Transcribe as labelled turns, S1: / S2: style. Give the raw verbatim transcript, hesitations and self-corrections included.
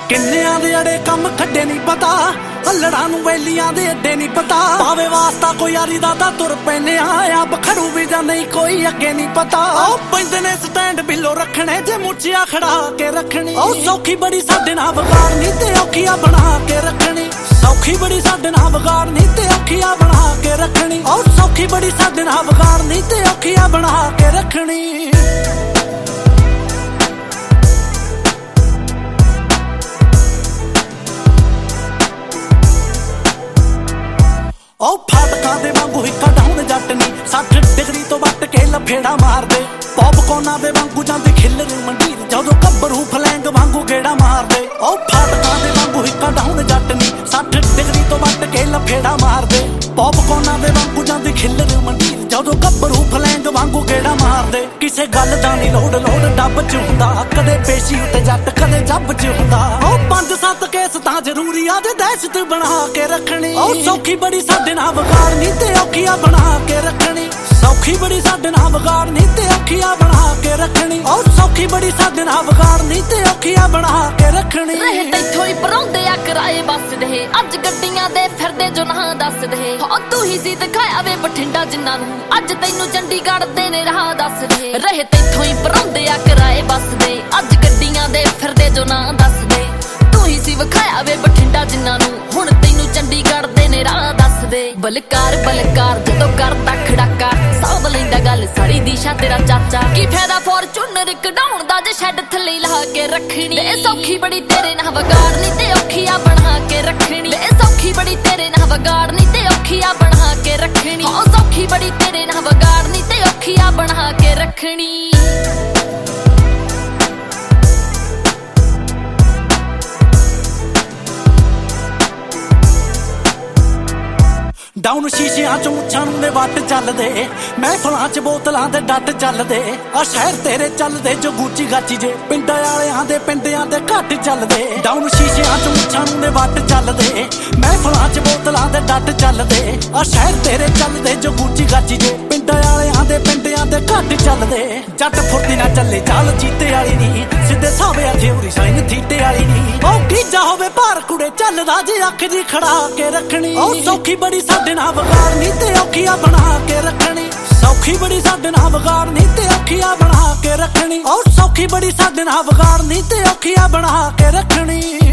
S1: ਕਿੰਨਿਆਂ ਦੇ ਅੜੇ ਕੰਮ ਖੱਡੇ ਨਹੀਂ ਪਤਾ, ਹੱਲੜਾਂ ਨੂੰ ਵੈਲੀਆਂ ਦੇ ਅੱਡੇ ਨਹੀਂ ਪਤਾ। ਪਾਵੇ ਵਾਸਤਾ ਕੋਈ ਯਾਰੀ ਦਾ ਤਾਂ ਤੁਰ ਪੈਨੇ ਆ, ਬਖੜੂ ਵੀ ਜਾਂ ਨਹੀਂ ਕੋਈ ਅੱਗੇ ਨਹੀਂ ਪਤਾ। ਉਹ ਪੈਂਦੇ ਨੇ ਸਟੈਂਡ ਬਿੱਲੋ ਰੱਖਣੇ ਜੇ ਮੁੱਛਿਆ ਖੜਾ ਕੇ ਰੱਖਣੀ। ਉਹ ਸੌਖੀ ਬੜੀ ਸਾਡੇ ਨਾਲ ਵਿਗਾੜਨੀ ਤੇ ਔਖੀਆਂ ਬਣਾ ਕੇ ਰੱਖਣੀ। ਸੌਖੀ ਬੜੀ ਸਾਡੇ ਨਾਲ ਵਿਗਾੜਨੀ ਤੇ ਔਖੀਆਂ ਬਣਾ ਕੇ ਰੱਖਣੀ। ਉਹ ਸੌਖੀ ਬੜੀ ਸਾਡੇ ਨਾਲ ਵਿਗਾੜਨੀ ਤੇ ਔਖੀਆਂ ਬਣਾ ਕੇ ਰੱਖਣੀ। ਉਹ ਫਾਟਕਾਂ ਦੇ ਵਾਂਗੂ ਹਿੱਕਾ ਡਾਉਣ ਜੱਟ ਨੀ, ਸੱਠ ਡਿਗਰੀ ਤੋਂ ਵੱਟ ਕੇ ਲਫੇੜਾ ਮਾਰਦੇ। ਪੌਪਕੋਨਾਂ ਦੇ ਵਾਂਗੂ ਜਾਂਦੀ ਖਿੱਲਰ ਮੰਡੀਰ, ਜਦੋਂ ਗੱਭਰੂ ਫਲੈਂਗ ਵਾਂਗੂ ਗੇੜਾ ਮਾਰਦੇ। ਉਹ ਫਾਟਕਾਂ ਦੇ ਵਾਂਗੂ ਹਿੱਕਾ ਡਾਉਣ ਜੱਟ ਨੀ, ਸੱਠ ਡਿਗਰੀ ਤੋਂ ਵੱਟ ਕੇ ਲਫੇੜਾ ਮਾਰਦੇ। ਪੌਪਕੋਨਾਂ ਦੇ ਵਾਂਗੂ ਜਾਂਦੀ ਖਿੱਲਰ ਮੰਡੀਰ, ਜਦੋਂ ਗੱਭਰੂ ਫਲੈਂਗ ਵਾਂਗੂ ਗੇੜਾ ਮਾਰਦੇ। ਕਿਸੇ ਗੱਲ ਦਾ ਨੀ ਲੋੜ ਲੋੜ ਡੱਬ ਚ ਹੁੰਦਾ, ਕਦੇ ਪੇਸ਼ੀ ਉੱਤੇ ਜੱਟ ਕਦੇ ਜੱਬ ਚ ਹੁੰਦਾ। ਉਹ ਪੰਜ ਸੱਤ ਕੇਸ ਤਾਂ ਜ਼ਰੂਰੀ ਆ ਜੇ ਦਹਿਸ਼ਤ ਬਣਾ ਕੇ ਰੱਖਣੀ। ਉਹ ਸੌਖੀ ਬੜੀ ਸਾਡੇ ਨਾਲ ਵਿਗਾੜਨੀ ਤੇ ਔਖੀਆਂ ਬਣਾ ਕੇ ਰੱਖਣੀ। ਸੌਖੀ ਬੜੀ ਸਾਡੇ ਨਾਲ ਵਿਗਾੜਨੀ ਤੇ ਔਖੀਆਂ ਬਣਾ ਕੇ ਰੱਖਣੀ। ਉਹ ਸੌਖੀ ਬੜੀ ਸਾਡੇ ਨਾਲ ਵਿਗਾੜਨੀ ਤੇ ਔਖੀਆਂ ਬਣਾ ਕੇ ਰੱਖਣੀ।
S2: ਰਹੇ ਤੈਥੋਂ ਹੀ ਪਰਾਉਂਦੇ ਆ ਕਿਰਾਏ ਬੱਸ ਦੇ, ਅੱਜ ਗੱਡੀਆਂ ਦੇ ਫਿਰਦੇ ਜੋ ਨਾ ਦੱਸਦੇ। ਹੋ ਤੂੰ ਹੀ ਸੀ ਦਿਖਾਇਆ ਵੇ ਬਠਿੰਡਾ ਜਿੰਨਾਂ ਨੂੰ, ਅੱਜ ਤੈਨੂੰ ਚੰਡੀਗੜ੍ਹ ਦੇ ਨੇ ਰਾਹ ਦੱਸਦੇ। ਰਹੇ ਤੈਥੋਂ ਹੀ ਪਰਾਉਂਦੇ ਆ ਕਿਰਾਏ ਬੱਸ ਦੇ, ਅੱਜ ਗੱਡੀਆਂ ਦੇ ਫਿਰਦੇ ਜੋ ਨਾ ਦੱਸਦੇ। ਤੂੰ ਹੀ ਸੀ ਵਿਖਾਇਆ ਵੇ ਬਠਿੰਡਾ ਜਿੰਨਾਂ ਨੂੰ, ਹੁਣ ਤੈਨੂੰ ਚੰਡੀਗੜ੍ਹ ਦੇ ਨੇ ਰਾਹ ਦੱਸਦੇ। ਬਲਕਾਰ ਬਲਕਾਰ ਜਦੋਂ ਕਰਦਾ ਖੜਾਕਾ, ਸਾਂਭ ਲੈਂਦਾ ਗੱਲ ਸਾਰੀ ਦਿਸ਼ਾ ਤੇਰਾ ਚਾਚਾ। ਕੀ ਫਾਇਦਾ ਫੋਰਚੂਨਰ ਕਢਾਉਣ ਦਾ ਜੇ ਸ਼ੈੱਡ ਥੱਲੇ ਲਾ ਕੇ ਰੱਖਣੀ। ਤੇ ਸੌਖੀ ਬੜੀ ਤੇਰੇ ਨਾਲ ਵਿਗਾੜਨੀ ਤੇ ਔਖੀਆਂ ਬਣਾ ਕੇ ਰੱਖਣੀ। ਤੇ ਸੌਖੀ ਬੜੀ ਤੇਰੇ ਨਾਲ ਵਿਗਾੜਨੀ ਤੇ ਔਖੀਆਂ ਬਣਾ ਕੇ ਰੱਖਣੀ। ਹੋ ਸੌਖੀ ਬੜੀ ਤੇਰੇ ਨਾਲ ਵਿਗਾੜਨੀ ਤੇ ਔਖੀਆਂ ਬਣਾ ਕੇ ਰੱਖਣੀ।
S1: ਡਾਊਨ ਸ਼ੀਸ਼ਿਆਂ ਚ ਮੁੱਛਾਂ ਨੂੰ ਨੇ ਵੱਟ ਚੱਲਦੇ, ਮਹਿਫਲਾਂ ਚ ਬੋਤਲਾਂ ਦੇ ਡੱਟ ਚੱਲਦੇ। ਆ ਸ਼ਹਿਰ ਤੇਰੇ ਚੱਲਦੇ ਜੋ ਗੂਚੀ ਗਾਚੀ ਜੇ, ਪਿੰਡਾਂ ਵਾਲਿਆਂ ਦੇ ਪਿੰਡਿਆਂ ਦੇ ਘੱਟ ਚੱਲਦੇ। ਡਾਊਨ ਸ਼ੀਸ਼ਿਆਂ ਚ ਮੁੱਛਾਂ ਨੂੰ ਨੇ ਵੱਟ ਚੱਲਦੇ, ਮਹਿਫਲਾਂ ਚ ਬੋਤਲਾਂ ਦੇ ਡੱਟ ਚੱਲਦੇ। ਆ ਸ਼ਹਿਰ ਤੇਰੇ ਚੱਲਦੇ ਜੋ ਗੂਚੀ ਗਾਚੀ ਜੇ, ਪਿੰਡਾਂ ਵਾਲਿਆਂ ਦੇ ਪਿੰਡਿਆਂ ਦੇ ਘੱਟ ਚੱਲਦੇ। ਜੱਟ ਫੁਰਤੀ ਨਾ ਚੱਲੇ ਚਾਲ ਚੀਤੇ ਵਾਲੀ ਨੀ, ਸਿੱਧੇ ਸਾਹਵੇ ਥਿਉਰੀ ਸਾਈਨ ਥੀਟੇ ਵਾਲੀ ਨੀ। ਉਹ ਗੀਜਾ ਹੋਵੇ ਭਾਰ ਕੁੜੇ ਚੱਲਦਾ ਜੇ ਅੱਖ ਜੀ ਖੜਾ ਕੇ ਰੱਖਣੀ। ਉਹ ਸੌਖੀ ਬੜੀ ਸਾਡੇ ਨਾਲ ਵਿਗਾੜਨੀ ਤੇ ਔਖੀਆਂ ਬਣਾ ਕੇ ਰੱਖਣੀ। ਸੌਖੀ ਬੜੀ ਸਾਡੇ ਨਾਲ ਵਿਗਾੜਨੀ ਤੇ ਔਖੀਆਂ ਬਣਾ ਕੇ ਰੱਖਣੀ। ਉਹ ਸੌਖੀ ਬੜੀ ਸਾਡੇ ਨਾਲ ਵਿਗਾੜਨੀ ਤੇ ਔਖੀਆਂ ਬਣਾ ਕੇ ਰੱਖਣੀ।